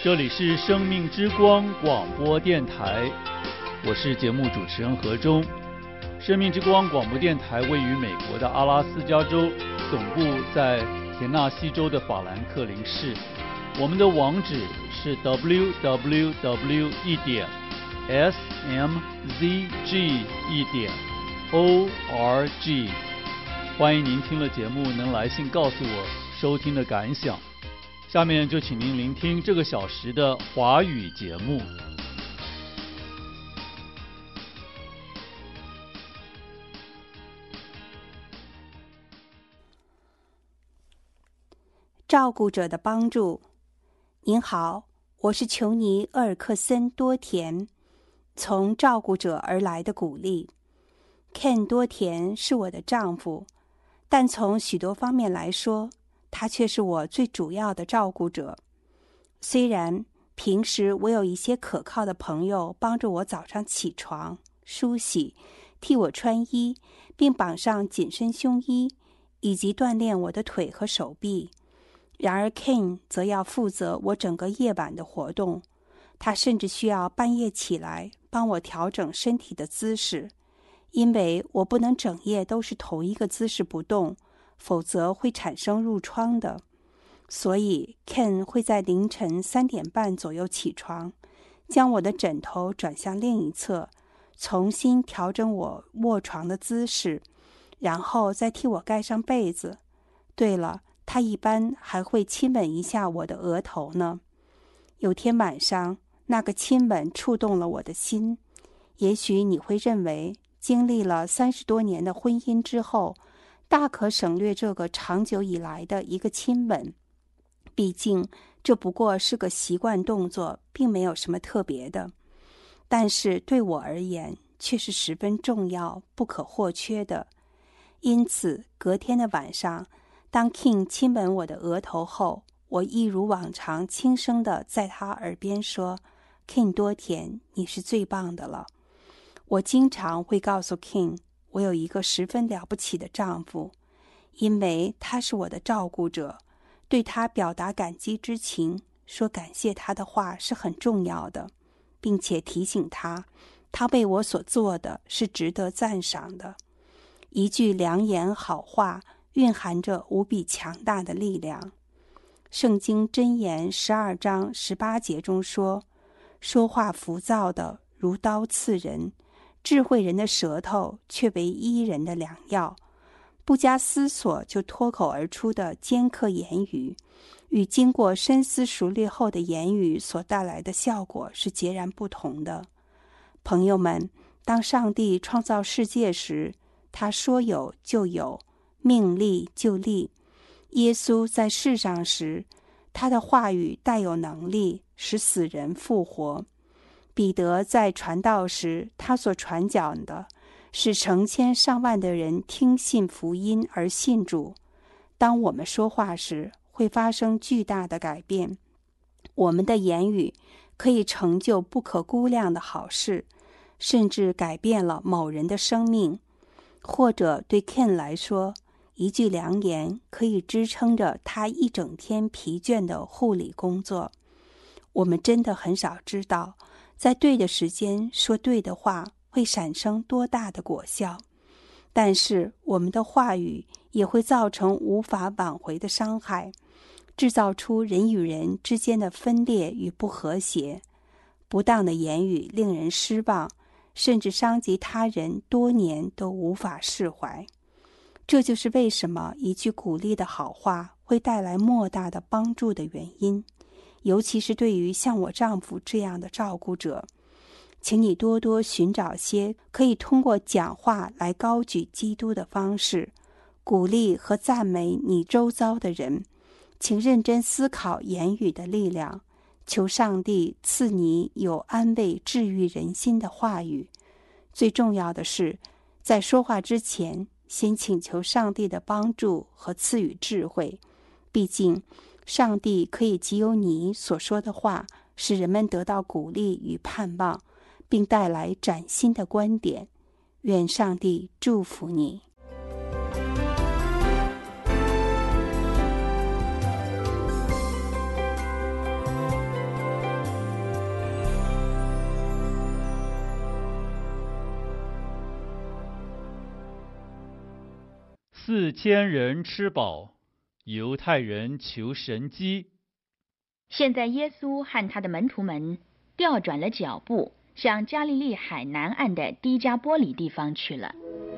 这里是生命之光广播电台，我是节目主持人何忠。生命之光广播电台位于美国的阿拉斯加州，总部在田纳西州的法兰克林市。我们的网址是 www.smzg.org。欢迎您听了节目能来信告诉我收听的感想。下面就请您聆听这个小时的华语节目。 照顾者的帮助。您好，我是琼尼·厄尔克森·多田，从照顾者而来的鼓励。Ken 多田是我的丈夫，但从许多方面来说，他却是我最主要的照顾者。虽然平时我有一些可靠的朋友帮助我早上起床、梳洗、替我穿衣，并绑上紧身胸衣，以及锻炼我的腿和手臂，然而 Ken 则要负责我整个夜晚的活动。他甚至需要半夜起来帮我调整身体的姿势，因为我不能整夜都是同一个姿势不动，否则会产生褥疮的。所以 Ken 会在凌晨3点半左右起床，将我的枕头转向另一侧，重新调整我卧床的姿势，然后再替我盖上被子。对了，他一般还会亲吻一下我的额头呢。有天晚上，那个亲吻触动了我的心。也许你会认为，经历了30多年的婚姻之后，大可省略这个长久以来的一个亲吻，毕竟这不过是个习惯动作，并没有什么特别的。但是对我而言，却是十分重要、不可或缺的。因此，隔天的晚上，当 King 亲吻我的额头后，我一如往常轻声地在他耳边说： King 多田，你是最棒的了。我经常会告诉 King， 我有一个十分了不起的丈夫，因为他是我的照顾者，对他表达感激之情，说感谢他的话是很重要的，并且提醒他，他为我所做的是值得赞赏的。一句良言好话蕴含着无比强大的力量。圣经箴言12章18节中说，说话浮躁的如刀刺人，智慧人的舌头却为医人的良药。不加思索就脱口而出的尖刻言语，与经过深思熟虑后的言语所带来的效果是截然不同的。朋友们，当上帝创造世界时，他说有就有，命立就立。耶稣在世上时，他的话语带有能力，使死人复活。彼得在传道时，他所传讲的使成千上万的人听信福音而信主。当我们说话时，会发生巨大的改变。我们的言语可以成就不可估量的好事，甚至改变了某人的生命。或者对 Ken 来说，一句良言可以支撑着他一整天疲倦的护理工作。我们真的很少知道，在对的时间说对的话会产生多大的果效，但是我们的话语也会造成无法挽回的伤害，制造出人与人之间的分裂与不和谐。不当的言语令人失望，甚至伤及他人多年都无法释怀。这就是为什么一句鼓励的好话会带来莫大的帮助的原因，尤其是对于像我丈夫这样的照顾者。请你多多寻找些可以通过讲话来高举基督的方式，鼓励和赞美你周遭的人。请认真思考言语的力量，求上帝赐你有安慰治愈人心的话语。最重要的是，在说话之前，先请求上帝的帮助和赐予智慧。毕竟，上帝可以藉由你所说的话，使人们得到鼓励与盼望，并带来崭新的观点。愿上帝祝福你。 4000人吃饱，犹太人求神迹。 现在耶稣和他的门徒们调转了脚步，向加利利海南岸的低加波里地方去了。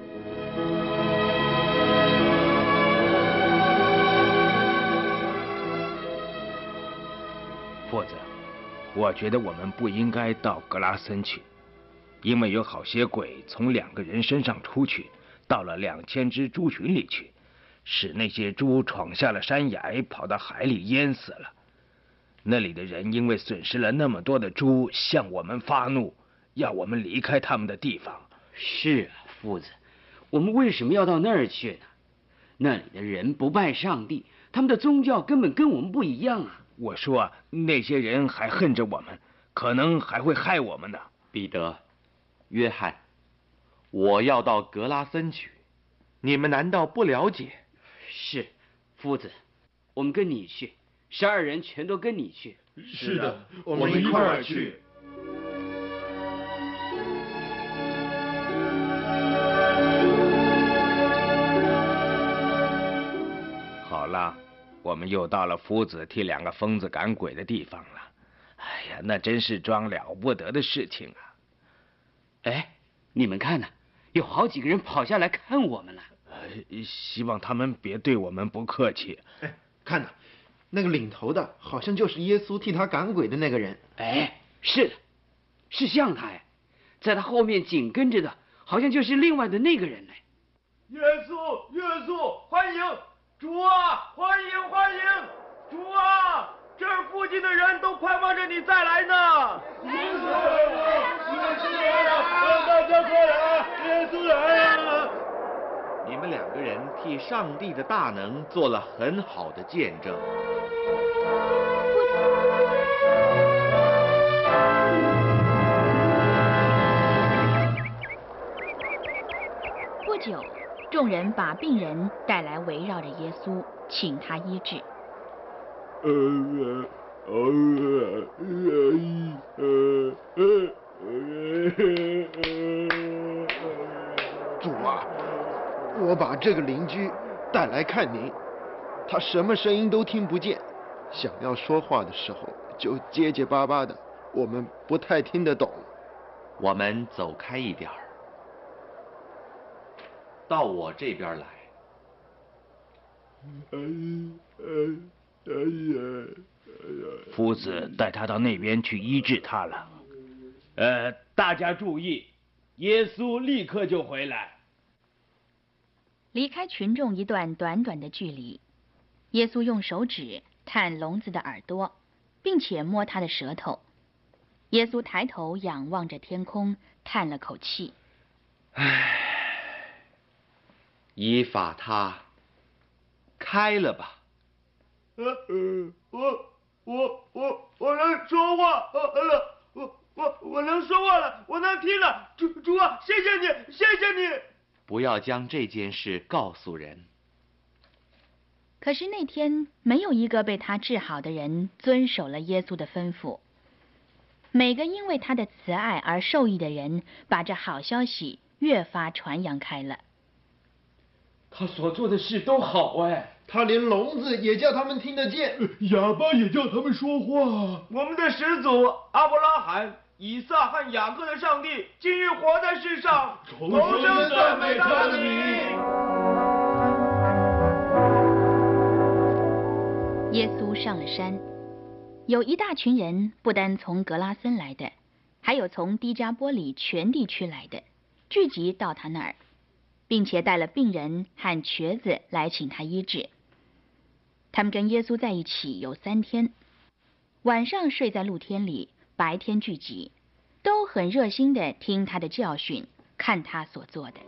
夫子，我觉得我们不应该到格拉森去，因为有好些鬼从2个人身上出去，到了2000只猪群里去，使那些猪闯下了山崖，跑到海里淹死了。那里的人因为损失了那么多的猪，向我们发怒，要我们离开他们的地方。 是啊，夫子，我们为什么要到那儿去呢？那里的人不拜上帝，他们的宗教根本跟我们不一样啊。 我说那些人还恨着我们，可能还会害我们呢。 彼得、约翰，我要到格拉森去，你们难道不了解？ 是，夫子，我们跟你去，12人全都跟你去。 是的，我们一块儿去。 好了，我们又到了夫子替2个疯子赶鬼的地方了。哎呀，那真是桩了不得的事情啊！ 哎，你们看呢，有好几个人跑下来看我们了。 希望他们别对我们不客气。 哎，看呐，那个领头的好像就是耶稣替他赶鬼的那个人。 哎，是的，是像他哎，在他后面紧跟着的，好像就是另外的那个人哎。 耶稣，耶稣，欢迎！主啊，欢迎欢迎！主啊，这儿附近的人都盼望着你再来呢。耶稣来了，大家快来！耶稣来了！ 你们2个人替上帝的大能做了很好的见证。 不久，众人把病人带来，围绕着耶稣，请他医治。 主啊，我把这个邻居带来看您，他什么声音都听不见，想要说话的时候就结结巴巴的，我们不太听得懂。 我们走开一点儿，到我这边来。 夫子带他到那边去医治他了。 大家注意，耶稣立刻就回来。 离开群众一段短短的距离，耶稣用手指探聋子的耳朵，并且摸他的舌头。耶稣抬头仰望着天空，叹了口气：“ 唉，以法他，开了吧。” 我能说话了，我能说话了，我能听了。主啊，谢谢你，谢谢你。 不要将这件事告诉人。 可是那天没有一个被他治好的人遵守了耶稣的吩咐。每个因为他的慈爱而受益的人，把这好消息越发传扬开了。 他所做的事都好哎， 他连聋子也叫他们听得见， 哑巴也叫他们说话。我们的始祖阿伯拉罕、以撒和雅各的上帝，今日活在世上， 同声赞美他的名。 耶稣上了山，有一大群人，不单从格拉森来的，还有从低加波里全地区来的，聚集到他那儿，并且带了病人和瘸子来请他医治。他们跟耶稣在一起有3天，晚上睡在露天里，白天聚集，都很热心地听他的教训，看他所做的。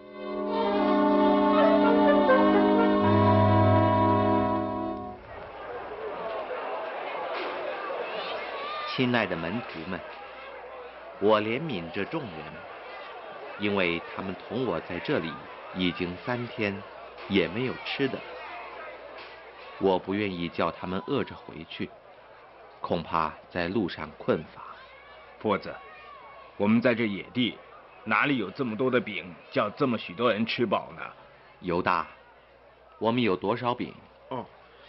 亲爱的门徒们，我怜悯这众人，因为他们同我在这里已经3天，也没有吃的。我不愿意叫他们饿着回去，恐怕在路上困乏。 夫子，我们在这野地，哪里有这么多的饼，叫这么许多人吃饱呢？ 犹大， 我们有多少饼？ 哦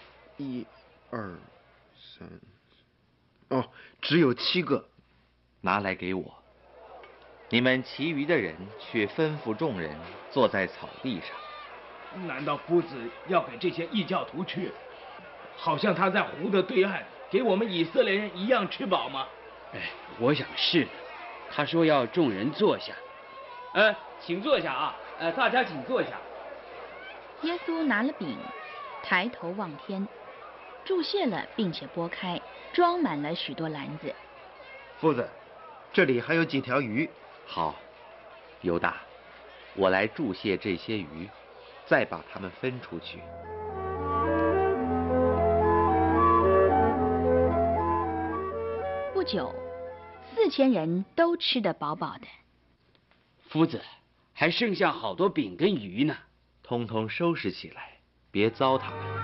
，1、2、3，哦，只有7个。 拿来给我。你们其余的人去吩咐众人坐在草地上。 难道夫子要给这些异教徒吃，好像他在湖的对岸给我们以色列人一样吃饱吗？ 我想是的。他说要众人坐下。请坐下啊！大家请坐下。 耶稣拿了饼，抬头望天，注谢了，并且拨开，装满了许多篮子。 夫子，这里还有几条鱼。 好，犹大，我来注谢这些鱼，再把它们分出去。 不久，4000人都吃得饱饱的。 夫子，还剩下好多饼跟鱼呢， 通通收拾起来，别糟蹋了。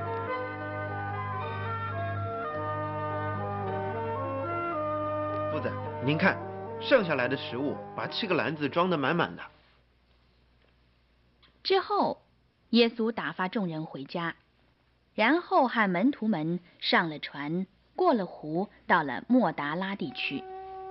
夫子，您看，剩下来的食物把7个篮子装得满满的。 之后，耶稣打发众人回家，然后和门徒们上了船，过了湖，到了莫达拉地区。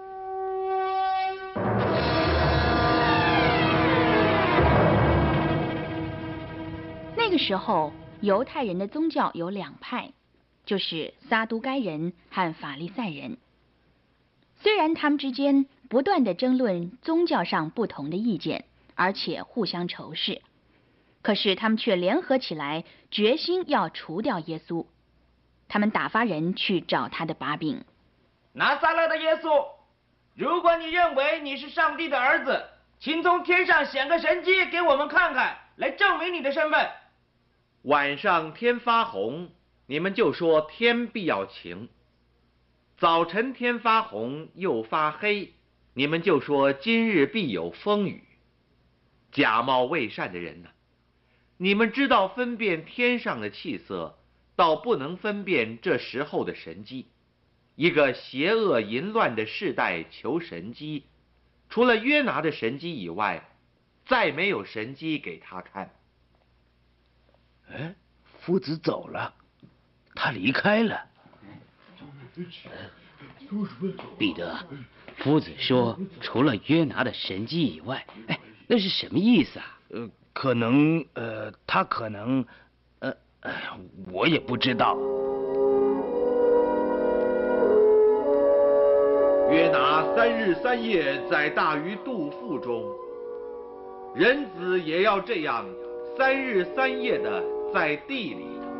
那个时候，犹太人的宗教有2派，就是撒都该人和法利赛人。虽然他们之间不断地争论宗教上不同的意见，而且互相仇视，可是他们却联合起来，决心要除掉耶稣。他们打发人去找他的把柄。 拿撒勒的耶稣，如果你认为你是上帝的儿子，请从天上显个神迹给我们看看，来证明你的身份。 晚上天发红，你们就说天必要晴；早晨天发红又发黑，你们就说今日必有风雨。假冒伪善的人呢？你们知道分辨天上的气色，倒不能分辨这时候的神机。一个邪恶淫乱的世代求神机，除了约拿的神机以外，再没有神机给他看。 夫子走了，他离开了。 彼得，夫子说除了约拿的神迹以外，那是什么意思啊？ 他可能，我也不知道。 约拿3日3夜在大鱼肚腹中，人子也要这样3日3夜的在地里头。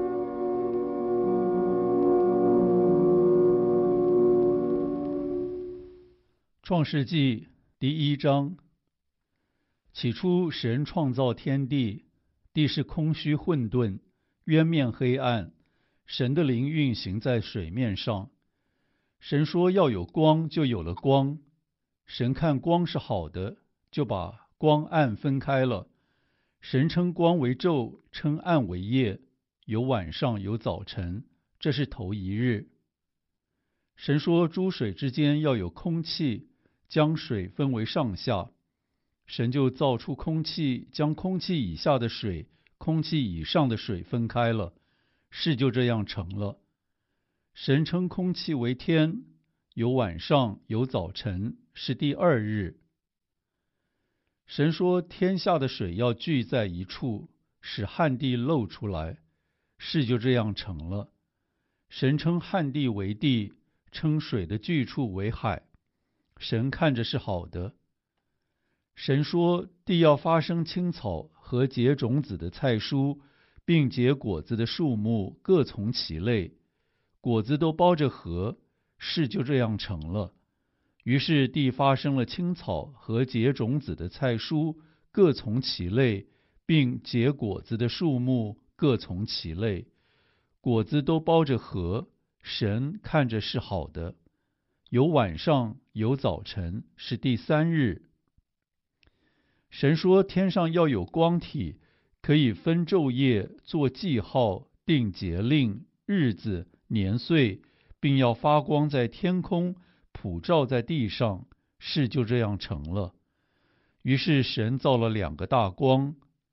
创世纪第1章。起初神创造天地，地是空虚混沌，渊面黑暗，神的灵运行在水面上。神说要有光，就有了光。神看光是好的，就把光暗分开了。神称光为昼，称暗为夜，有晚上，有早晨，这是头1日。神说诸水之间要有空气，将水分为上下。神就造出空气，将空气以下的水、空气以上的水分开了，事就这样成了。神称空气为天，有晚上，有早晨，是第2日。神说天下的水要聚在一处，使旱地露出来，事就这样成了。神称旱地为地，称水的聚处为海。神看着是好的。神说地要发生青草和结种子的菜蔬，并结果子的树木，各从其类，果子都包着核，事就这样成了。于是地发生了青草和结种子的菜蔬，各从其类，并结果子的树木，各从其类，果子都包着核。神看着是好的。有晚上，有早晨，是第3日。神说天上要有光体，可以分昼夜，做记号，定节令、日子、年岁，并要发光在天空，普照在地上，事就这样成了。于是神造了2个大光，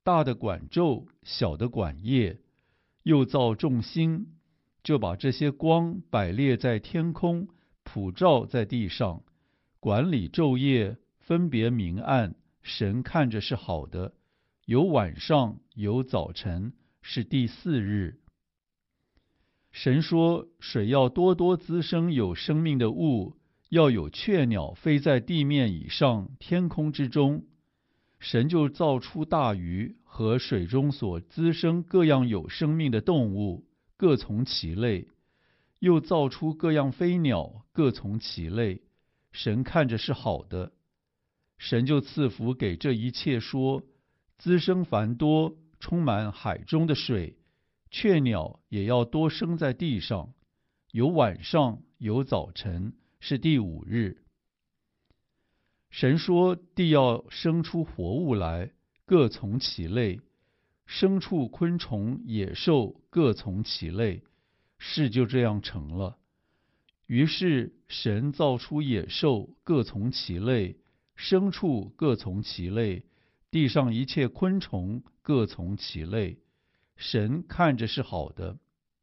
大的管昼，小的管夜，又造众星，就把这些光摆列在天空，普照在地上，管理昼夜，分别明暗，神看着是好的。有晚上，有早晨，是第4日。神说，水要多多滋生有生命的物，要有雀鸟飞在地面以上，天空之中。神就造出大鱼和水中所滋生各样有生命的动物，各从其类，又造出各样飞鸟，各从其类。神看着是好的。神就赐福给这一切说，滋生繁多，充满海中的水，雀鸟也要多生在地上。有晚上，有早晨，是第5日。神说，地要生出活物来，各从其类，牲畜、昆虫、野兽各从其类，事就这样成了。于是神造出野兽，各从其类，牲畜各从其类，地上一切昆虫各从其类，神看着是好的。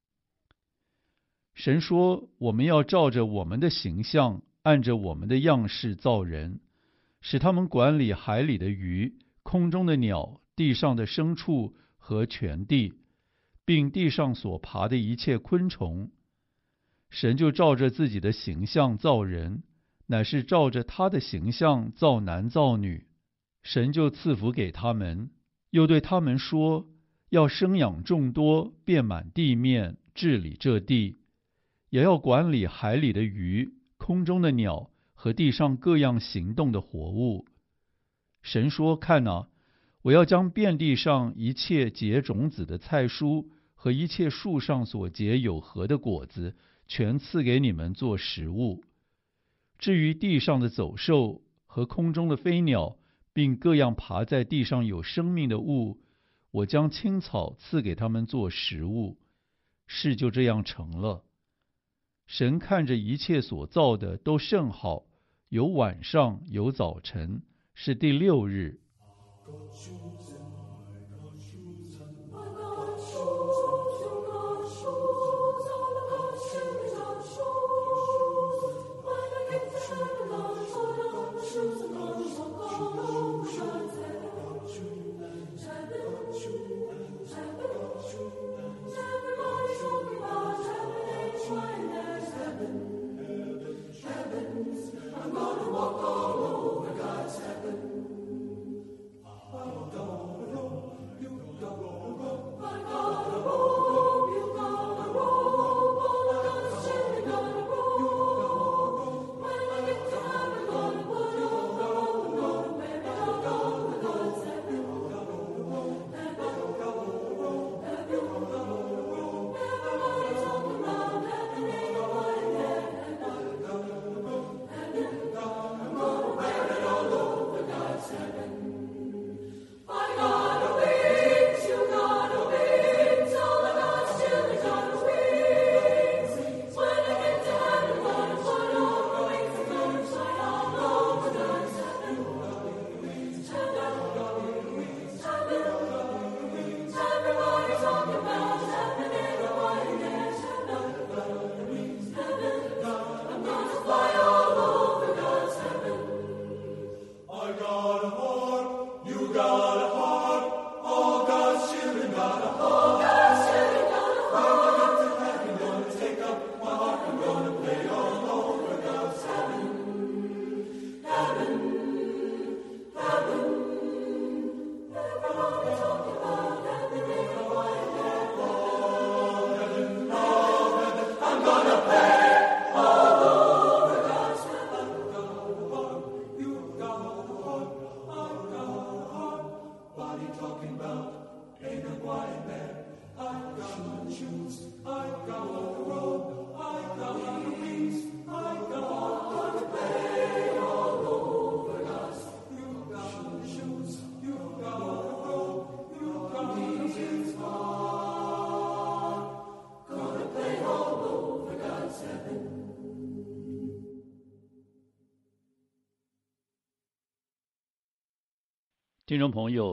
神说，我们要照着我们的形象，按着我们的样式造人，使他们管理海里的鱼，空中的鸟，地上的牲畜和全地，并地上所爬的一切昆虫。神就照着自己的形象造人，乃是照着他的形象造男造女。神就赐福给他们，又对他们说，要生养众多，遍满地面，治理这地，也要管理海里的鱼，空中的鸟和地上各样行动的活物。神说，看哪，我要将遍地上一切结种子的菜蔬和一切树上所结有核的果子，全赐给你们做食物。至于地上的走兽和空中的飞鸟，并各样爬在地上有生命的物，我将青草赐给他们做食物。事就这样成了。神看着一切所造的都甚好，有晚上，有早晨，是第6日。听众朋友，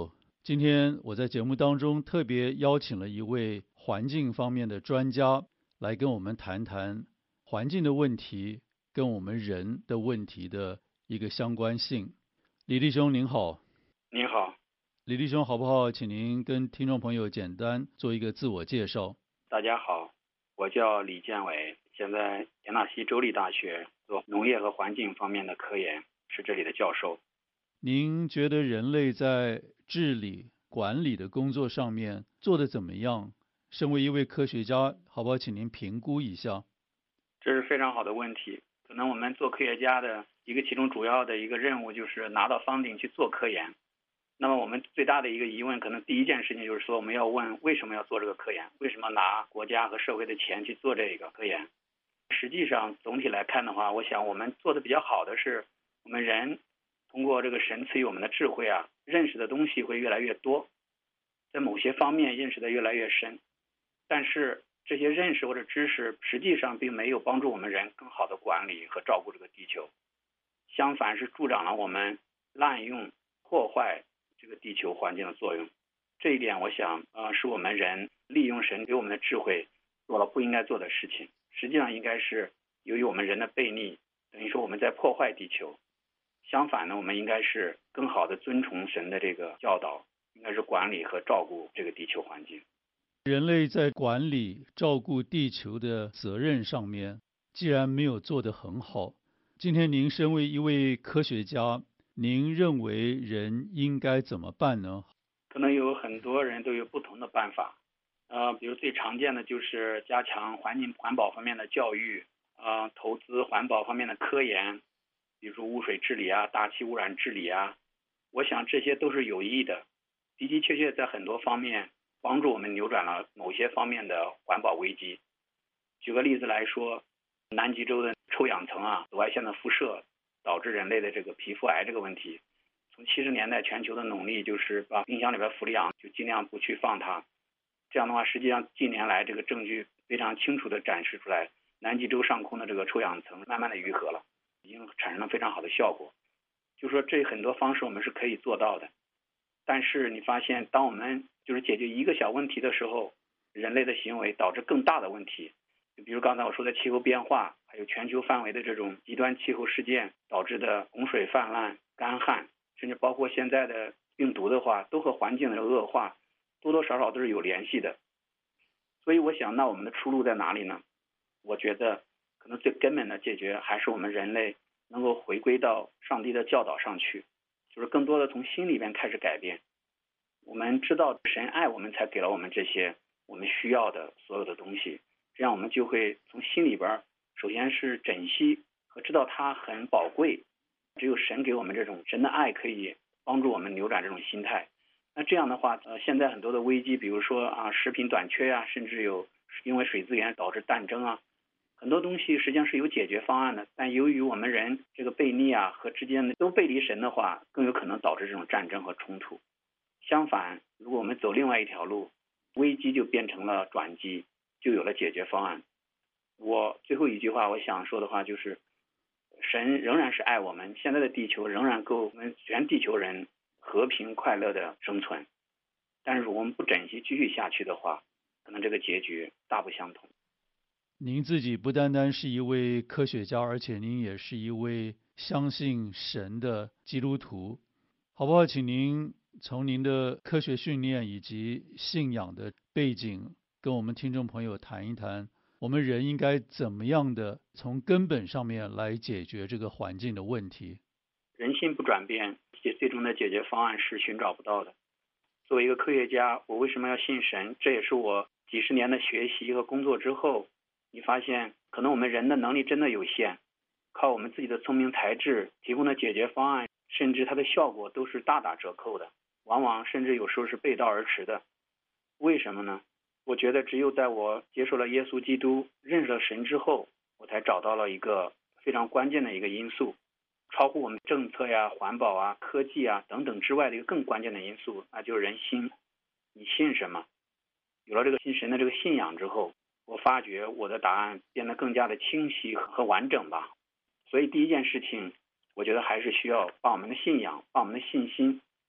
今天我在节目当中特别邀请了一位环境方面的专家来跟我们谈谈环境的问题跟我们人的问题的一个相关性。李弟兄您好。 您好。 李弟兄好不好？请您跟听众朋友简单做一个自我介绍。 大家好，我叫李建伟，现在田纳西州立大学做农业和环境方面的科研，是这里的教授。 您觉得人类在治理管理的工作上面做得怎么样？身为一位科学家，好不好请您评估一下？ 这是非常好的问题。可能我们做科学家的其中主要的一个任务就是拿到funding去做科研。那么我们最大的一个疑问，可能第一件事情就是说，我们要问为什么要做这个科研？为什么拿国家和社会的钱去做这个科研？实际上总体来看的话，我想我们做的比较好的是，我们人通过这个神赐予我们的智慧啊，认识的东西会越来越多，在某些方面认识的越来越深，但是这些认识或者知识实际上并没有帮助我们人更好的管理和照顾这个地球，相反是助长了我们滥用破坏这个地球环境的作用。这一点我想是我们人利用神给我们的智慧做了不应该做的事情。实际上应该是由于我们人的悖逆，等于说我们在破坏地球。相反呢，我们应该是更好的遵从神的这个教导，应该是管理和照顾这个地球环境。 人类在管理照顾地球的责任上面既然没有做得很好，今天您身为一位科学家，您认为人应该怎么办呢？ 可能有很多人都有不同的办法，比如最常见的就是加强环保方面的教育，投资环保方面的科研，比如说污水治理啊、大气污染治理啊，我想这些都是有益的，的的确确在很多方面帮助我们扭转了某些方面的环保危机。举个例子来说，南极洲的臭氧层紫外线的辐射导致人类的这个皮肤癌这个问题，从70年代全球的努力就是把冰箱里边氟利昂就尽量不去放它，这样的话实际上近年来这个证据非常清楚地展示出来，南极洲上空的这个臭氧层慢慢的愈合了，已经产生了非常好的效果。就说这很多方式我们是可以做到的，但是你发现当我们就是解决一个小问题的时候，人类的行为导致更大的问题，就比如刚才我说的气候变化，还有全球范围的这种极端气候事件导致的洪水泛滥、干旱，甚至包括现在的病毒的话，都和环境的恶化多多少少都是有联系的。所以我想那我们的出路在哪里呢？我觉得可能最根本的解决还是我们人类能够回归到上帝的教导上去，就是更多的从心里边开始改变。我们知道神爱我们，才给了我们这些我们需要的所有的东西，这样我们就会从心里边首先是珍惜和知道它很宝贵，只有神给我们这种神的爱可以帮助我们扭转这种心态。那这样的话现在很多的危机，比如说食品短缺啊，甚至有因为水资源导致战争啊，很多东西实际上是有解决方案的，但由于我们人这个悖逆和之间的都背离神的话，更有可能导致这种战争和冲突。相反，如果我们走另外一条路，危机就变成了转机，就有了解决方案。我最后一句话我想说的话就是，神仍然是爱我们，现在的地球仍然够我们全地球人和平快乐的生存，但是如果我们不珍惜继续下去的话，可能这个结局大不相同。 您自己不单单是一位科学家，而且您也是一位相信神的基督徒，好不好？请您从您的科学训练以及信仰的背景跟我们听众朋友谈一谈，我们人应该怎么样的从根本上面来解决这个环境的问题。 人心不转变，最终的解决方案是寻找不到的。作为一个科学家，我为什么要信神？这也是我几十年的学习和工作之后，你发现可能我们人的能力真的有限，靠我们自己的聪明才智提供的解决方案，甚至它的效果都是大打折扣的，往往甚至有时候是背道而驰的。为什么呢？我觉得只有在我接受了耶稣基督，认识了神之后，我才找到了一个非常关键的一个因素，超乎我们政策呀、环保啊、科技啊等等之外的一个更关键的因素，那就是人心。你信什么？有了这个信神的这个信仰之后，我发觉我的答案变得更加的清晰和完整吧。所以第一件事情，我觉得还是需要把我们的信仰、把我们的信心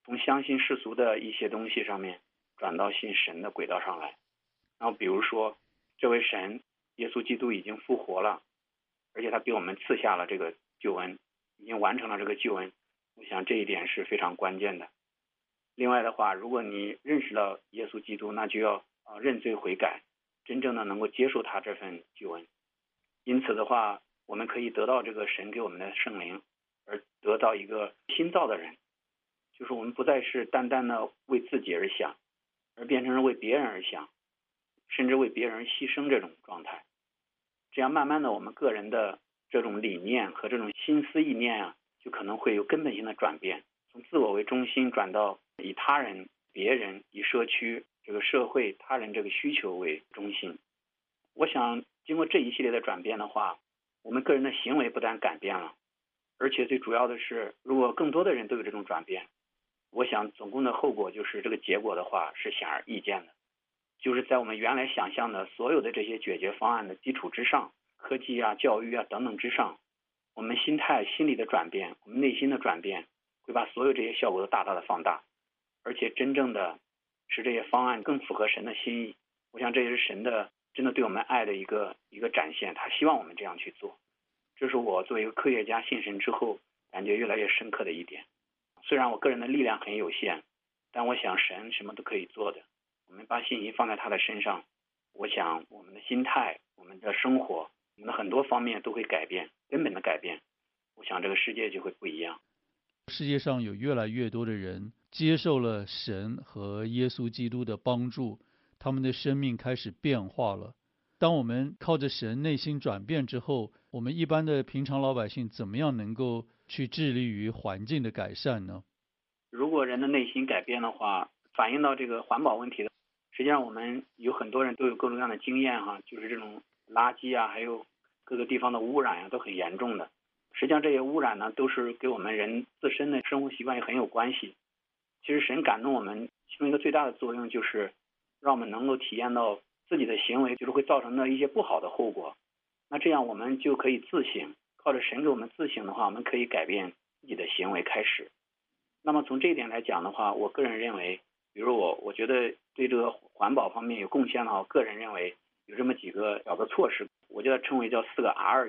从相信世俗的一些东西上面转到信神的轨道上来。然后比如说这位神耶稣基督已经复活了，而且他给我们赐下了这个救恩，已经完成了这个救恩，我想这一点是非常关键的。另外的话，如果你认识了耶稣基督，那就要认罪悔改，真正的能够接受他这份救恩。因此的话，我们可以得到这个神给我们的圣灵，而得到一个新造的人，就是我们不再是单单的为自己而想，而变成了为别人而想，甚至为别人牺牲这种状态。这样慢慢的，我们个人的这种理念和这种心思意念就可能会有根本性的转变，从自我为中心转到以他人、别人、以社区、这个社会、他人这个需求为中心。我想经过这一系列的转变的话，我们个人的行为不但改变了，而且最主要的是，如果更多的人都有这种转变，我想总共的后果就是这个结果的话是显而易见的，就是在我们原来想象的所有的这些解决方案的基础之上，科技教育等等之上，我们心理的转变，我们内心的转变，会把所有这些效果都大大的放大，而且真正的使这些方案更符合神的心意。我想这也是神的真的对我们爱的一个展现，他希望我们这样去做。这是我作为一个科学家信神之后感觉越来越深刻的一点。虽然我个人的力量很有限，但我想神什么都可以做的。我们把信心放在他的身上，我想我们的心态、我们的生活、我们的很多方面都会改变，根本的改变。我想这个世界就会不一样。 世界上有越来越多的人接受了神和耶稣基督的帮助，他们的生命开始变化了。当我们靠着神内心转变之后，我们一般的平常老百姓怎么样能够去致力于环境的改善呢？ 如果人的内心改变的话，反映到这个环保问题的，实际上我们有很多人都有各种各样的经验就是这种垃圾还有各个地方的污染都很严重的。实际上这些污染呢，都是给我们人自身的生活习惯也很有关系。其实神感动我们其中一个最大的作用，就是让我们能够体验到自己的行为就是会造成的一些不好的后果。那这样我们就可以自省，靠着神给我们自省的话，我们可以改变自己的行为开始。那么从这一点来讲的话，我个人认为，比如我觉得对这个环保方面有贡献的话，我个人认为有这么几个小的措施，我觉得称为叫4个 R：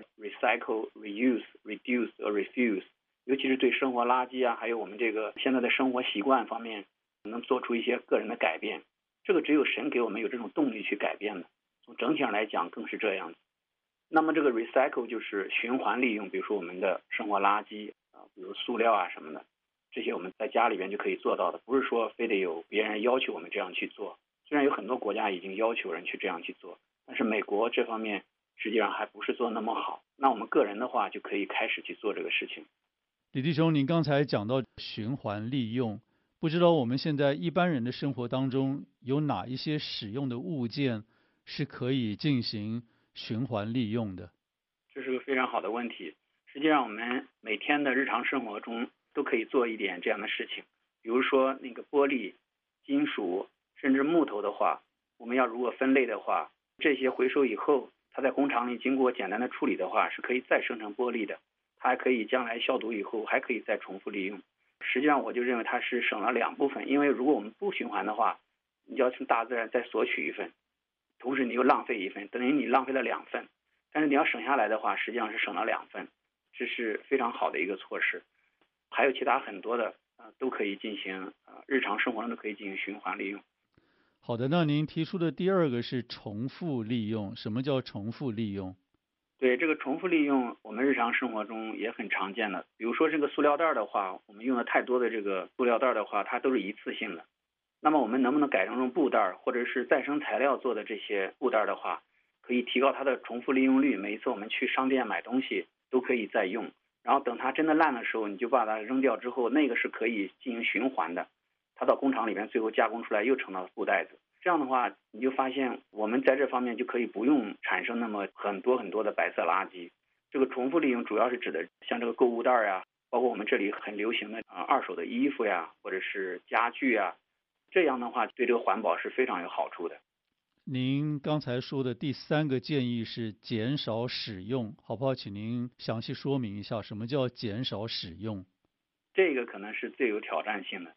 Recycle、Reuse、Reduce 和 Refuse。尤其是对生活垃圾还有我们这个现在的生活习惯方面，能做出一些个人的改变。这个只有神给我们有这种动力去改变的。从整体上来讲，更是这样子。那么这个 Recycle 就是循环利用，比如说我们的生活垃圾比如塑料什么的，这些我们在家里边就可以做到的，不是说非得有别人要求我们这样去做。虽然有很多国家已经要求人去这样去做，但是美国这方面实际上还不是做那么好。那我们个人的话就可以开始去做这个事情。 李弟兄，您刚才讲到循环利用，不知道我们现在一般人的生活当中有哪一些使用的物件是可以进行循环利用的？ 这是个非常好的问题。实际上我们每天的日常生活中都可以做一点这样的事情。比如说那个玻璃、金属甚至木头的话，我们要如果分类的话，这些回收以后，它在工厂里经过简单的处理的话，是可以再生成玻璃的。它还可以将来消毒以后还可以再重复利用。实际上我就认为它是省了2部分，因为如果我们不循环的话，你就要从大自然再索取一份，同时你又浪费一份，等于你浪费了2份。但是你要省下来的话，实际上是省了2份，这是非常好的一个措施。还有其他很多的都可以进行日常生活中都可以进行循环利用。 好的，那您提出的第2个是重复利用。什么叫重复利用？ 对，这个重复利用我们日常生活中也很常见的。比如说这个塑料袋的话，我们用的太多的这个塑料袋的话，它都是一次性的。那么我们能不能改成布袋或者是再生材料做的这些布袋的话，可以提高它的重复利用率。每一次我们去商店买东西都可以再用，然后等它真的烂的时候，你就把它扔掉之后，那个是可以进行循环的，它到工厂里面最后加工出来又成了布袋子。这样的话你就发现我们在这方面就可以不用产生那么很多的白色垃圾。这个重复利用主要是指的像这个购物袋包括我们这里很流行的二手的衣服或者是家具这样的话对这个环保是非常有好处的。 您刚才说的第3个建议是减少使用，好不好？请您详细说明一下什么叫减少使用。 这个可能是最有挑战性的。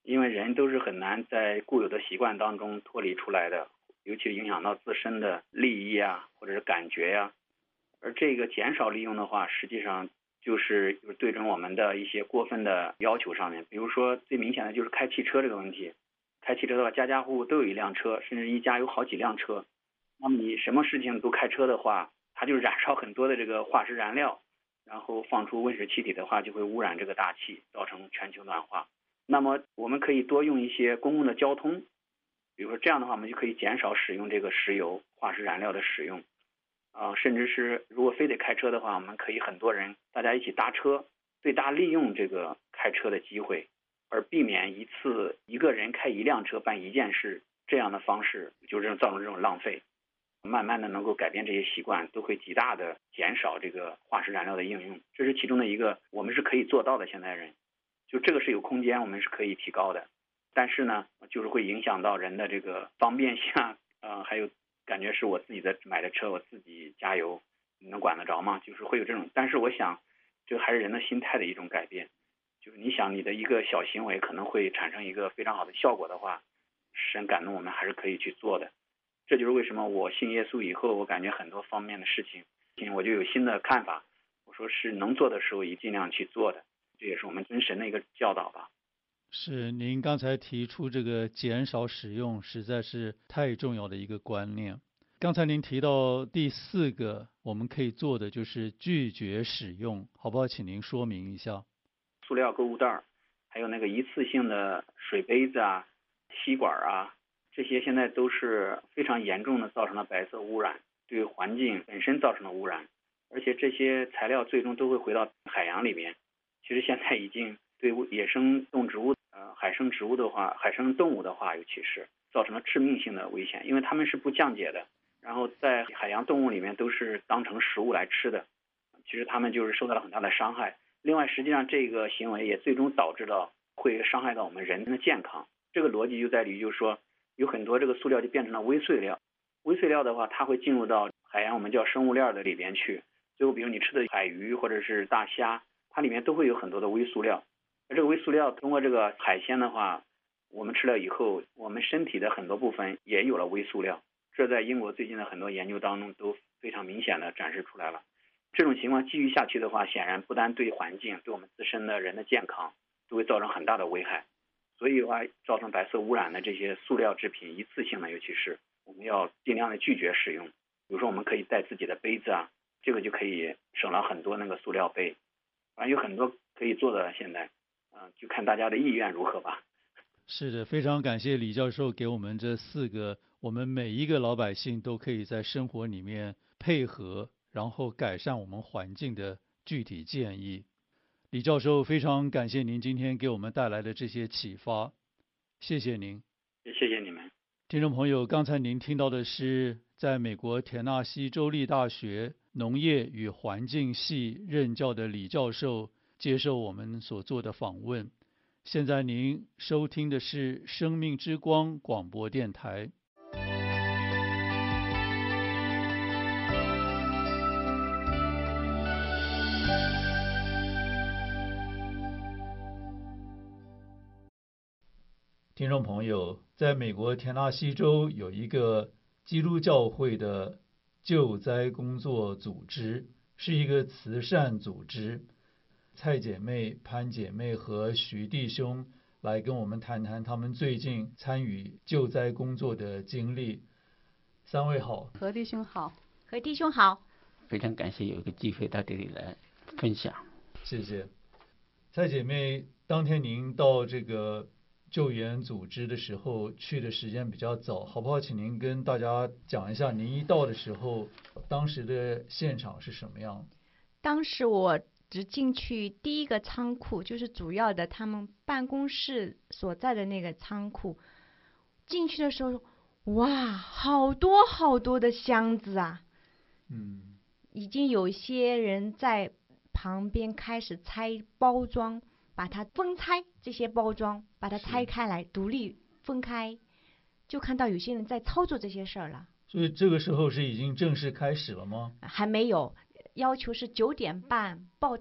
因为人都是很难在固有的习惯当中脱离出来的，尤其影响到自身的利益啊，或者是感觉呀。而这个减少利用的话，实际上就是对准我们的一些过分的要求上面。比如说最明显的就是开汽车这个问题，开汽车的话，家家户户都有一辆车，甚至一家有好几辆车。那么你什么事情都开车的话，它就燃烧很多的这个化石燃料，然后放出温室气体的话，就会污染这个大气，造成全球暖化。那么我们可以多用一些公共的交通，比如说这样的话，我们就可以减少使用这个石油化石燃料的使用，甚至是如果非得开车的话，我们可以很多人大家一起搭车，最大利用这个开车的机会，而避免一次一个人开一辆车办一件事，这样的方式就是造成这种浪费。慢慢的能够改变这些习惯，都会极大的减少这个化石燃料的应用，这是其中的一个我们是可以做到的。现代人就这个是有空间，我们是可以提高的，但是呢就是会影响到人的这个方便性还有感觉是我自己的买的车，我自己加油，你能管得着吗？就是会有这种，但是我想这还是人的心态的一种改变，就是你想你的一个小行为可能会产生一个非常好的效果的话，神感动我们还是可以去做的。这就是为什么我信耶稣以后，我感觉很多方面的事情我就有新的看法，我说是能做的时候也尽量去做的，这也是我们尊神的一个教导吧。 是，您刚才提出这个减少使用实在是太重要的一个观念。刚才您提到第4个我们可以做的就是拒绝使用，好不好请您说明一下？ 塑料购物袋，还有那个一次性的水杯子啊、吸管啊，这些现在都是非常严重的造成了白色污染，对环境本身造成了污染，而且这些材料最终都会回到海洋里面。其实现在已经对野生动植物、海生植物的话，海生动物的话，尤其是造成了致命性的危险，因为它们是不降解的，然后在海洋动物里面都是当成食物来吃的，其实它们就是受到了很大的伤害。另外，实际上这个行为也最终导致了会伤害到我们人的健康。这个逻辑就在于，就是说有很多这个塑料就变成了微碎料，微碎料的话，它会进入到海洋我们叫生物链的里边去。最后，比如你吃的海鱼或者是大虾，它里面都会有很多的微塑料。而这个微塑料通过这个海鲜的话，我们吃了以后，我们身体的很多部分也有了微塑料。这在英国最近的很多研究当中都非常明显的展示出来了。这种情况继续下去的话，显然不但对环境，对我们自身的人的健康都会造成很大的危害。所以的话，造成白色污染的这些塑料制品，一次性的，尤其是我们要尽量的拒绝使用。比如说我们可以带自己的杯子啊，这个就可以省了很多那个塑料杯。反正有很多可以做的，现在就看大家的意愿如何吧。 是的，非常感谢李教授给我们这4个我们每一个老百姓都可以在生活里面配合，然后改善我们环境的具体建议。李教授，非常感谢您今天给我们带来的这些启发，谢谢您。 谢谢你们。 听众朋友，刚才您听到的是在美国田纳西州立大学农业与环境系任教的李教授接受我们所做的访问。现在您收听的是生命之光广播电台。听众朋友，在美国田纳西州有一个基督教会的救灾工作组织，是一个慈善组织。蔡姐妹、潘姐妹和徐弟兄来跟我们谈谈他们最近参与救灾工作的经历。3位好。 何弟兄好。 何弟兄好。 非常感谢有一个机会到这里来分享。 谢谢。蔡姐妹，当天您到这个救援组织的时候去的时间比较早，好不好请您跟大家讲一下您一到的时候当时的现场是什么样？ 当时我只进去第一个仓库，就是主要的他们办公室所在的那个仓库。进去的时候，哇，好多好多的箱子啊！已经有些人在旁边开始拆包装，把它分拆，这些包装把它拆开来，独立分开，就看到有些人在操作这些事儿了。 所以这个时候是已经正式开始了吗？ 还没有，要求是9点半报到，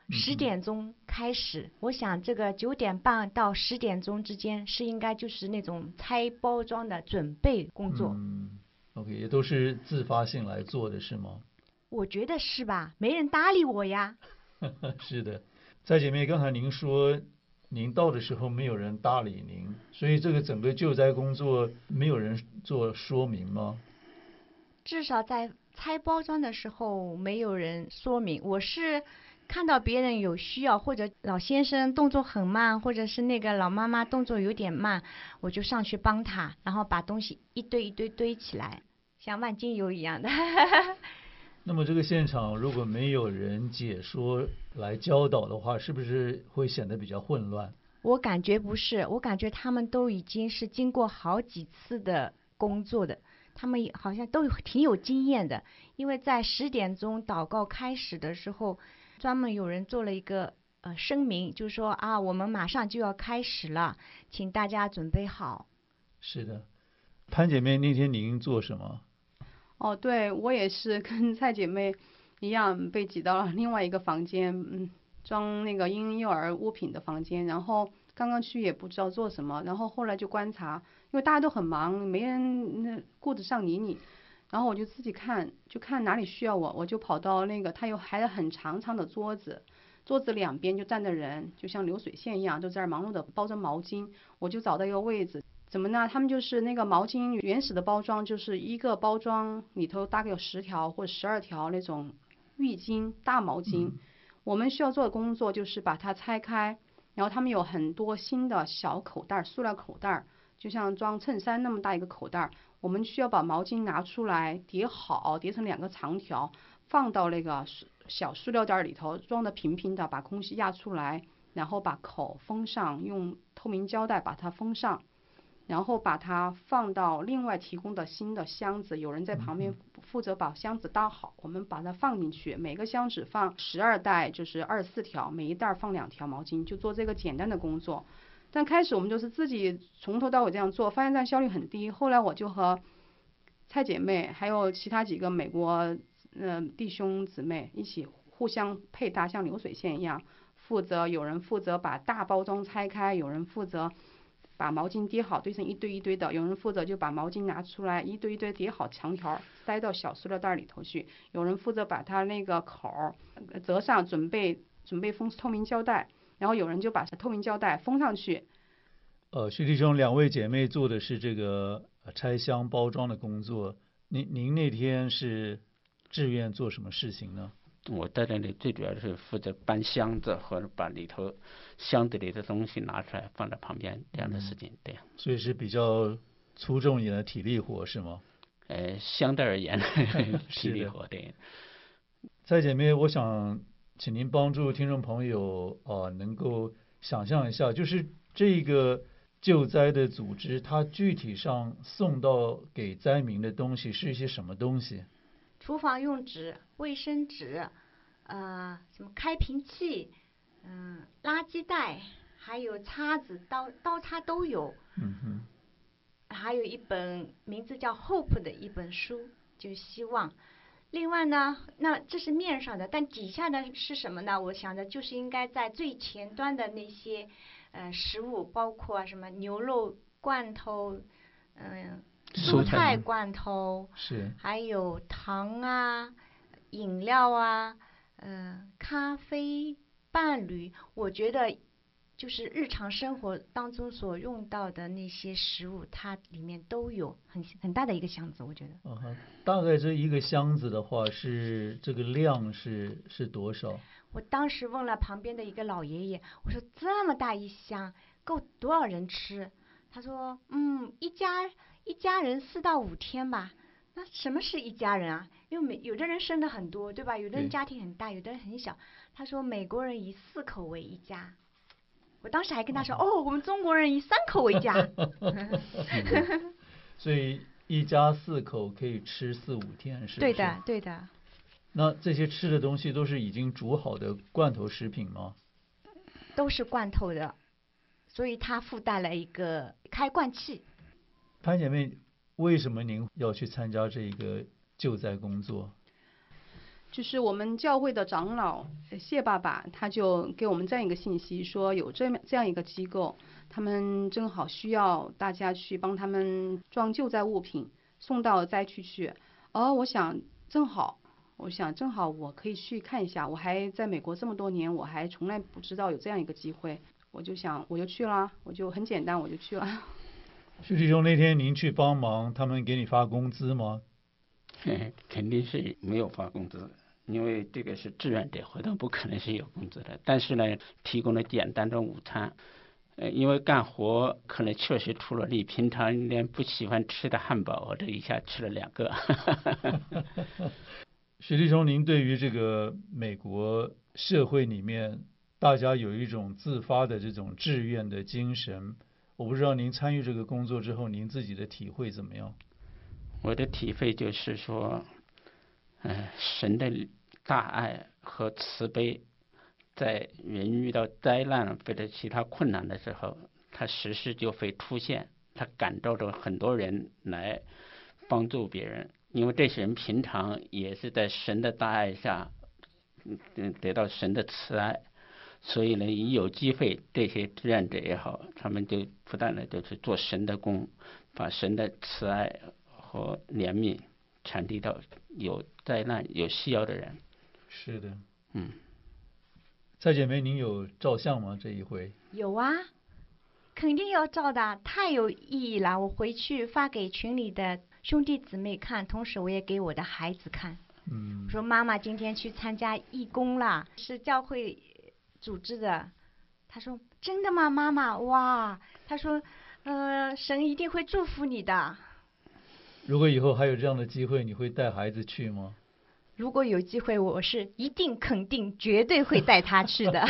10点钟开始，我想这个9点半到10点钟之间是应该就是那种拆包装的准备工作。 OK， 也都是自发性来做的是吗？ 我觉得是吧，没人搭理我呀。 是的，蔡姐妹，刚才您说您到的时候没有人搭理您，所以这个整个救灾工作没有人做说明吗？ 至少在拆包装的时候没有人说明。我是看到别人有需要，或者老先生动作很慢，或者是那个老妈妈动作有点慢，我就上去帮他，然后把东西一堆一堆堆起来，像万金油一样的。 那么这个现场如果没有人解说来教导的话，是不是会显得比较混乱？ 我感觉不是，我感觉他们都已经是经过好几次的工作的，他们好像都挺有经验的。因为在10点钟祷告开始的时候，专门有人做了一个声明，就是说啊，我们马上就要开始了，请大家准备好。 是的，潘姐妹，那天您做什么？ 对，我也是跟蔡姐妹一样被挤到了另外一个房间，装那个婴幼儿物品的房间。然后刚刚去也不知道做什么，然后后来就观察，因为大家都很忙，没人顾得上理你。然后我就自己看，就看哪里需要我就跑到那个他有还有很长长的桌子两边就站着人，就像流水线一样，都在那忙碌的包着毛巾。我就找到一个位置。怎么呢？他们就是那个毛巾原始的包装，就是一个包装里头大概有10条或12条那种浴巾大毛巾。我们需要做的工作就是把它拆开，然后他们有很多新的小口袋，塑料口袋，就像装衬衫那么大一个口袋。我们需要把毛巾拿出来叠好，叠成2个长条，放到那个小塑料袋里头，装得平平的，把空气压出来，然后把口封上，用透明胶带把它封上。然后把它放到另外提供的新的箱子，有人在旁边负责把箱子搭好，我们把它放进去。每个箱子放12袋，就是24条，每一袋放2条毛巾，就做这个简单的工作。但开始我们就是自己从头到尾这样做，发现这样效率很低。后来我就和蔡姐妹还有其他几个美国弟兄姊妹一起互相配搭，像流水线一样，有人负责把大包装拆开，有人负责把毛巾叠好，堆成一堆一堆的，有人负责就把毛巾拿出来一堆一堆叠好长条，塞到小塑料袋里头去，有人负责把它那个口折上，准备封透明胶带，然后有人就把透明胶带封上去。 徐弟兄，2位姐妹做的是这个拆箱包装的工作，您那天是志愿做什么事情呢？ 我在那里最主要是负责搬箱子，或者把箱子里的东西拿出来放在旁边这样的事情。对， 所以是比较粗重一点的体力活是吗？ 相对而言体力活。对。 蔡姐妹，我想请您帮助听众朋友能够想象一下，就是这个救灾的组织，它具体上送到给灾民的东西是一些什么东西？ 厨房用纸、卫生纸，什么开瓶器，垃圾袋，还有叉子、刀叉都有。还有一本名字叫 Hope 的一本书，就是希望。另外呢，那这是面上的，但底下的是什么呢？我想着就是应该在最前端的那些食物，包括什么牛肉罐头，蔬菜罐头， 是， 还有糖啊、饮料啊、咖啡、伴侣。我觉得就是日常生活当中所用到的那些食物，它里面都有很大的一个箱子，我觉得。 大概这一个箱子的话，是这个量是多少？ 我当时问了旁边的一个老爷爷，我说这么大一箱够多少人吃？他说一家人4到5天吧。那什么是一家人啊？因为有的人生的很多，对吧？有的人家庭很大，有的人很小。他说美国人以4口为一家。我当时还跟他说，我们中国人以3口为家。 所以一家4口可以吃4、5天，是不是？ 对的，对的。 那这些吃的东西都是已经煮好的罐头食品吗？ 都是罐头的，所以它附带了一个开罐器。 潘姐妹，为什么您要去参加这个救灾工作？ 就是我们教会的长老谢爸爸，他就给我们这样一个信息，说有这样一个机构，他们正好需要大家去帮他们装救灾物品，送到灾区去。我想正好我可以去看一下。我还在美国这么多年，我还从来不知道有这样一个机会，我就去了，我就很简单，我就去了。 徐弟兄，那天您去帮忙，他们给你发工资吗？ 肯定是没有发工资，因为这个是志愿者活动，不可能是有工资的。但是呢，提供了简单的午餐。因为干活可能确实出了力，平常连不喜欢吃的汉堡，我这一下吃了2个。 徐弟兄，您对于这个美国社会里面，大家有一种自发的这种志愿的精神，我不知道您参与这个工作之后，您自己的体会怎么样？ 我的体会就是说，神的大爱和慈悲，在人遇到灾难或者其他困难的时候，他时时就会出现，他感召着很多人来帮助别人，因为这些人平常也是在神的大爱下得到神的慈爱，所以呢，一有机会，这些志愿者也好，他们就不断的就是做神的工，把神的慈爱和怜悯传递到有灾难有需要的人。 是的。蔡姐妹，您有照相吗？这一回有啊，肯定要照的，太有意义了。我回去发给群里的兄弟姊妹看，同时我也给我的孩子看。我说妈妈今天去参加义工了，是教会组织的。他说真的吗，妈妈？哇，他说神一定会祝福你的。 如果以后还有这样的机会，你会带孩子去吗？ 如果有机会，我是一定肯定绝对会带他去的。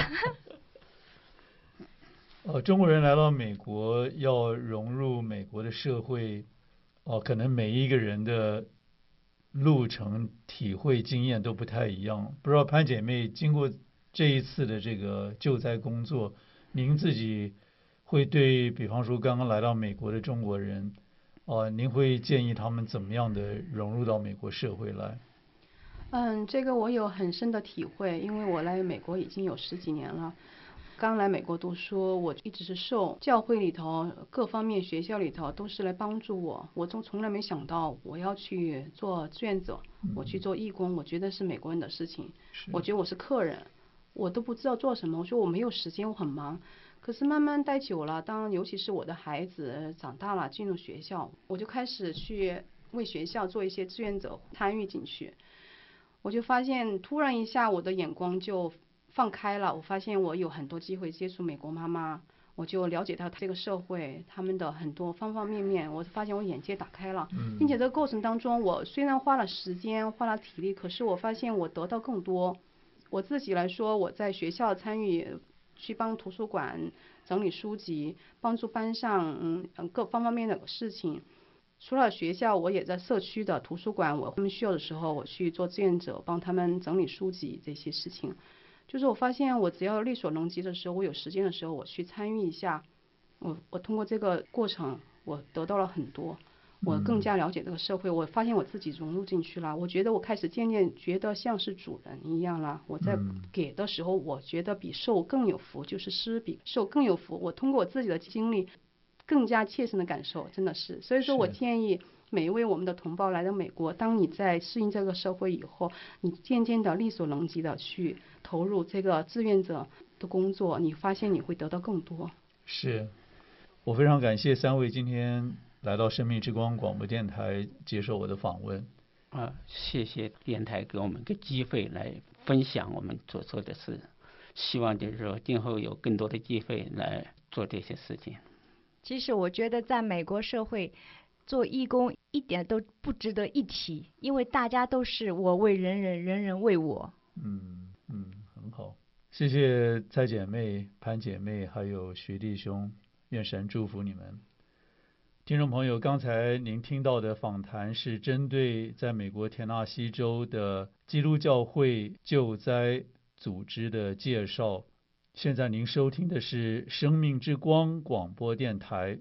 中国人来到美国要融入美国的社会，可能每一个人的路程、体会、经验都不太一样。不知道潘姐妹经过这一次的这个救灾工作，您自己会对比方说刚刚来到美国的中国人，您会建议他们怎么样的融入到美国社会来？ 这个我有很深的体会，因为我来美国已经有10几年了。刚来美国读书，我一直是受教会里头各方面学校里头都是来帮助我，我从来没想到我要去做志愿者，我去做义工，我觉得是美国人的事情，我觉得我是客人，我都不知道做什么，我说我没有时间，我很忙。可是慢慢待久了，尤其是我的孩子长大了进入学校，我就开始去为学校做一些志愿者参与进去，我就发现突然一下我的眼光就放开了，我发现我有很多机会接触美国妈妈，我就了解到这个社会他们的很多方方面面，我发现我眼界打开了，并且这个过程当中我虽然花了时间花了体力，可是我发现我得到更多。我自己来说，我在学校参与去帮图书馆整理书籍，帮助班上各方方面的事情。除了学校，我也在社区的图书馆，他们需要的时候我去做志愿者，帮他们整理书籍这些事情。就是我发现我只要力所能及的时候，我有时间的时候我去参与一下，我通过这个过程我得到了很多，我更加了解这个社会，我发现我自己融入进去了，我觉得我开始渐渐觉得像是主人一样了。我在给的时候，我觉得比受更有福，就是施比受更有福。我通过我自己的经历更加切身的感受，真的是。所以说我建议每一位我们的同胞来到美国，当你在适应这个社会以后，你渐渐的力所能及的去投入这个志愿者的工作，你发现你会得到更多。 是，我非常感谢3位今天来到生命之光广播电台接受我的访问。 谢谢电台给我们个机会来分享我们所做的事，希望就是说今后有更多的机会来做这些事情。 其实我觉得在美国社会做义工一点都不值得一提，因为大家都是我为人人，人人为我。 很好，谢谢蔡姐妹、潘姐妹还有徐弟兄，愿神祝福你们。听众朋友，刚才您听到的访谈是针对在美国田纳西州的基督教会救灾组织的介绍。现在您收听的是生命之光广播电台。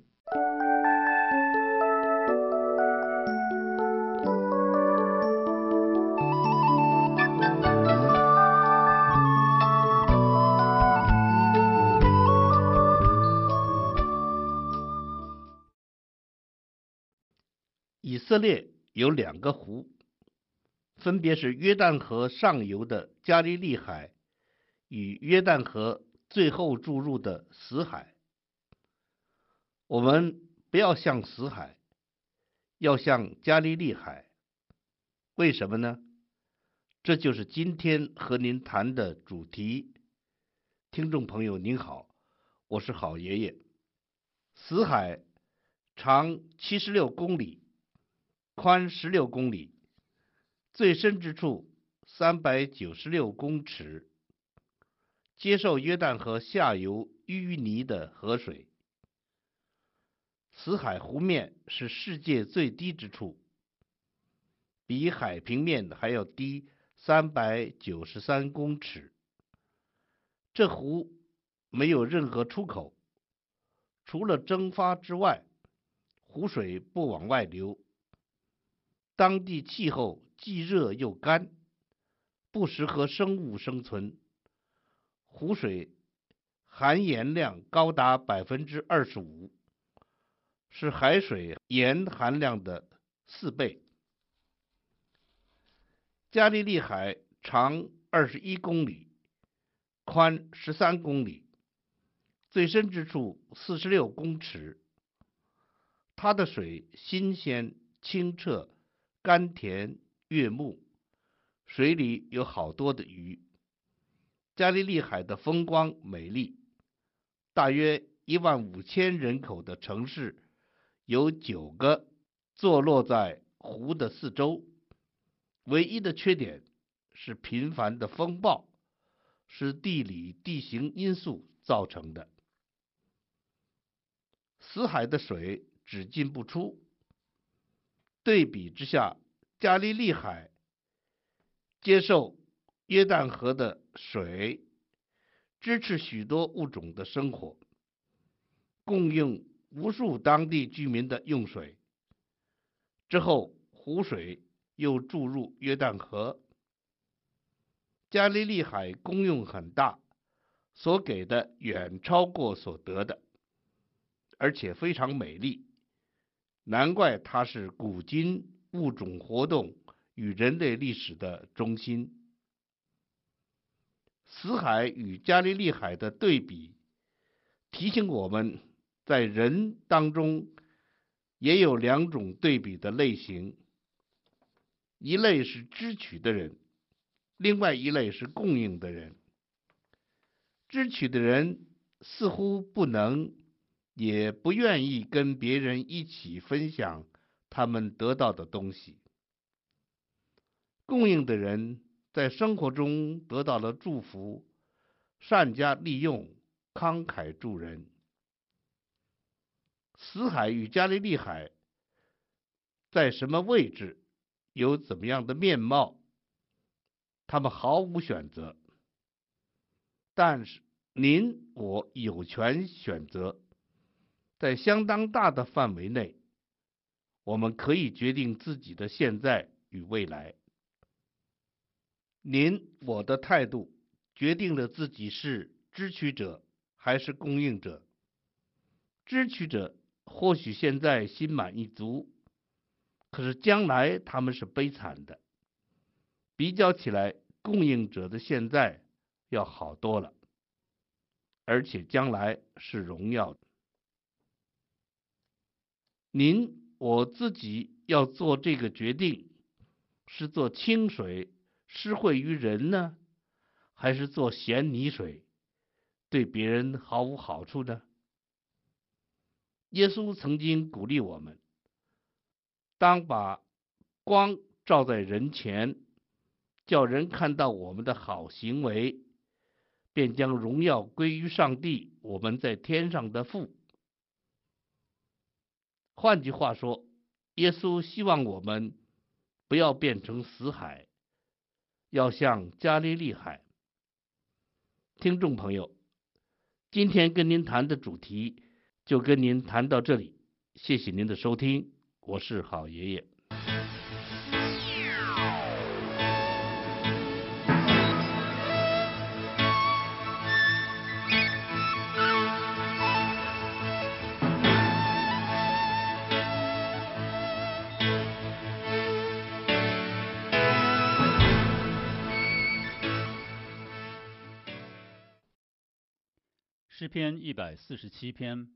以色列有2个湖，分别是约旦河上游的加利利海与约旦河最后注入的死海。我们不要向死海，要向加利利海。为什么呢？这就是今天和您谈的主题。听众朋友您好，我是好爷爷。死海长76公里，宽16公里，最深之处396公尺，接受约旦河下游淤泥的河水。死海湖面是世界最低之处，比海平面还要低393公尺。这湖没有任何出口，除了蒸发之外，湖水不往外流。当地气候既热又干，不适合生物生存。湖水含盐量高达25%，是海水盐含量的4倍。加利利海长21公里，宽13公里，最深之处46公尺。它的水新鲜、清澈、甘甜、悦目，水里有好多的鱼。加利利海的风光美丽，大约15000人口的城市有9个坐落在湖的四周。唯一的缺点是频繁的风暴，是地理地形因素造成的。死海的水只进不出，对比之下，加利利海接受约旦河的水，支持许多物种的生活，供应无数当地居民的用水。之后湖水又注入约旦河。加利利海功用很大，所给的远超过所得的，而且非常美丽，难怪它是古今物种活动与人类历史的中心。死海与加利利海的对比，提醒我们在人当中也有2种对比的类型，一类是支取的人，另外一类是供应的人。支取的人似乎不能也不愿意跟别人一起分享他们得到的东西。供应的人在生活中得到了祝福，善加利用，慷慨助人。死海与加利利海在什么位置，有怎么样的面貌，他们毫无选择。但是您我有权选择，在相当大的范围内，我们可以决定自己的现在与未来。您我的态度决定了自己是支取者还是供应者。支取者或许现在心满意足，可是将来他们是悲惨的。比较起来，供应者的现在要好多了，而且将来是荣耀的。您我自己要做这个决定，是做清水施惠于人呢，还是做咸泥水对别人毫无好处呢？耶稣曾经鼓励我们，当把光照在人前，叫人看到我们的好行为，便将荣耀归于上帝，我们在天上的父。换句话说，耶稣希望我们不要变成死海，要像加利利海。听众朋友，今天跟您谈的主题就跟您谈到这里，谢谢您的收听，我是好爷爷。 诗篇147篇。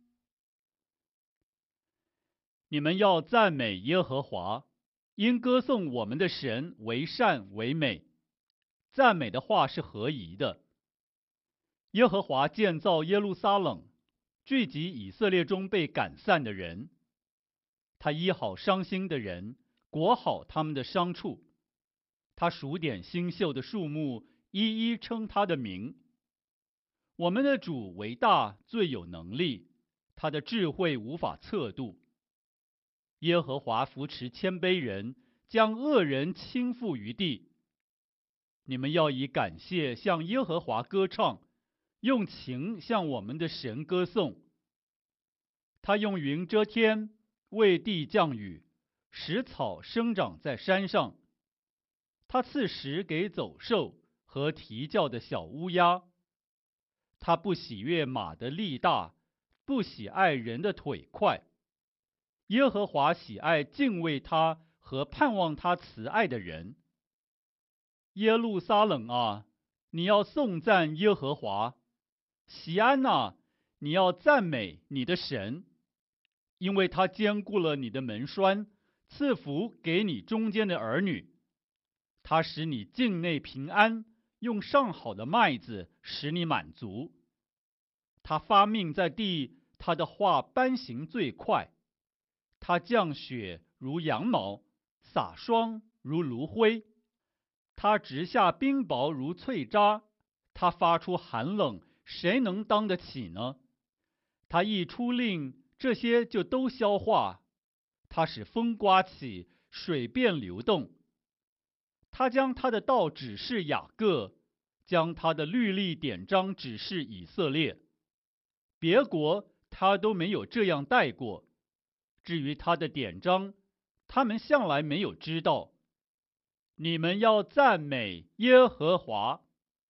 你们要赞美耶和华，因歌颂我们的神为善为美。赞美的话是合宜的。耶和华建造耶路撒冷，聚集以色列中被赶散的人。他医好伤心的人，裹好他们的伤处。他数点星宿的数目，一一称他的名。我们的主为大，最有能力，他的智慧无法测度。耶和华扶持谦卑人，将恶人倾覆于地。你们要以感谢向耶和华歌唱，用情向我们的神歌颂。他用云遮天，为地降雨，使草生长在山上。他赐食给走兽和啼叫的小乌鸦。他不喜悦马的力大，不喜爱人的腿快。耶和华喜爱敬畏他和盼望他慈爱的人。耶路撒冷啊，你要颂赞耶和华；锡安啊，你要赞美你的神，因为他坚固了你的门栓，赐福给你中间的儿女。他使你境内平安，用上好的麦子使你满足。他发命在地，他的话颁行最快。他降雪如羊毛，洒霜如炉灰。他直下冰雹如脆渣，他发出寒冷，谁能当得起呢？他一出令，这些就都消化。他使风刮起，水便流动。他将他的道指示雅各，将他的律例典章指示以色列。别国他都没有这样待过。至于他的典章，他们向来没有知道。你们要赞美耶和华。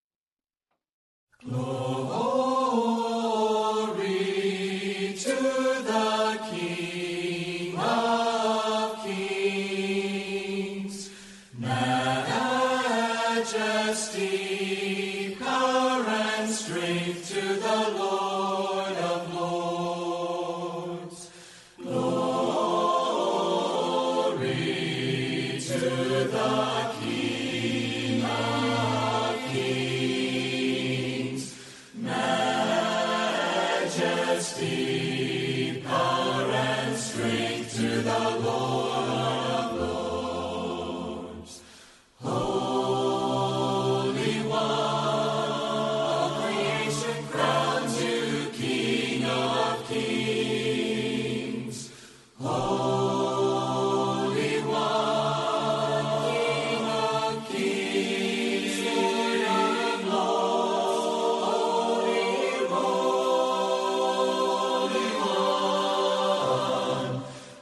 Glory to the King of Kings, majesty, power and strength to the Lord of Lords. Glory to the King of Kings, majesty, power and strength to the Lord of Lords. Holy One, all creation crowns you King of Kings. Holy One, King of Kings, Lord of Lords. Holy One,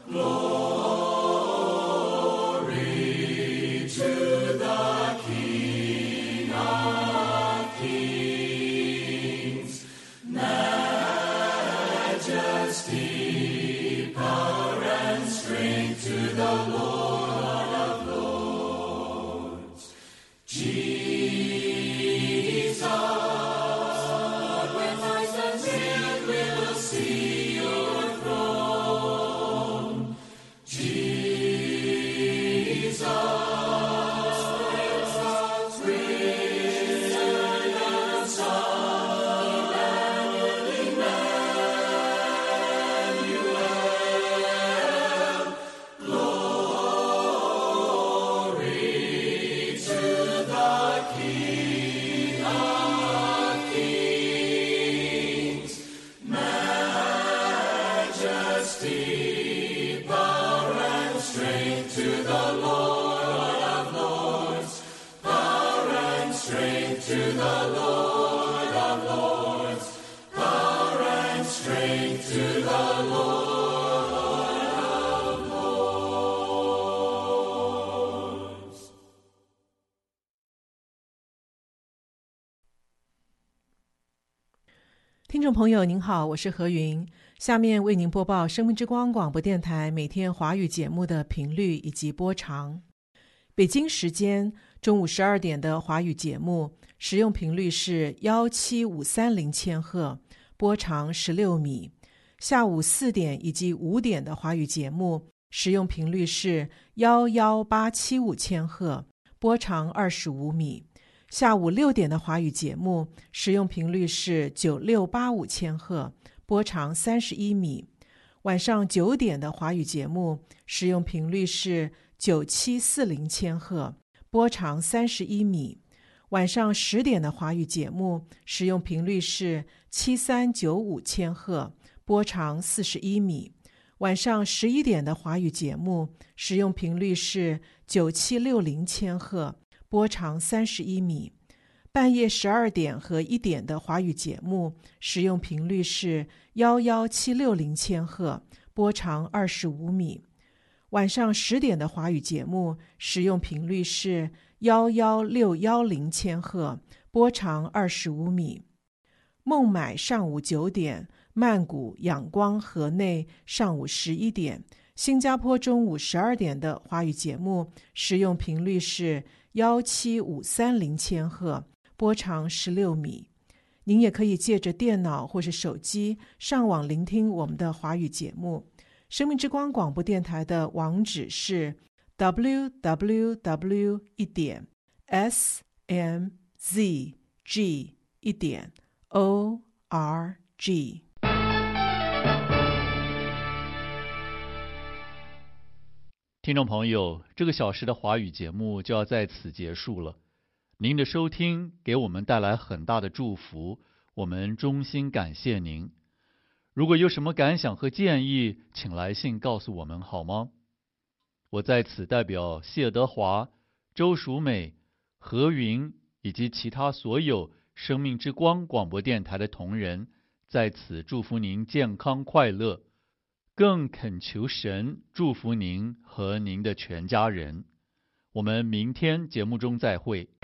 glory to the King of Kings, majesty, power and strength to the Lord of Lords. Jesus, Lord, with eyes unveiled we will see your throne. Jesus, risen and Son, Emmanuel, glory to the King of Kings, majesty, power and strength to the Lord of Lords, power and strength to the Lord of Lords, power and strength to the Lord of Lords. 听众朋友您好，我是何云，下面为您播报生命之光广播电台每天华语节目的频率以及播长。北京时间中午12点的华语节目使用频率是17530千赫， 波长16米。下午4点以及5点的华语节目使用频率是11875千赫，波长25米。下午6点的华语节目使用频率是9685千赫，波长31米。晚上9点的华语节目使用频率是9740千赫，波长31米。晚上10点的华语节目使用频率是7395千赫，波长41米。晚上11点的华语节目使用频率是9760千赫，波长31米。半夜12点和1点的华语节目使用频率是11760千赫，波长25米。晚上10点的华语节目使用频率是11610千赫，波长25米。孟买上午9点，曼谷、仰光、河内上午11点，新加坡中午12点的华语节目使用频率是17530千赫，波长16米。您也可以借着电脑或是手机上网聆听我们的华语节目。生命之光广播电台的网址是 www.smzg.org。 听众朋友，这个小时的华语节目就要在此结束了。您的收听给我们带来很大的祝福，我们衷心感谢您。如果有什么感想和建议，请来信告诉我们好吗？我在此代表谢德华、周淑美、何云以及其他所有生命之光广播电台的同仁，在此祝福您健康快乐，更恳求神祝福您和您的全家人。我们明天节目中再会。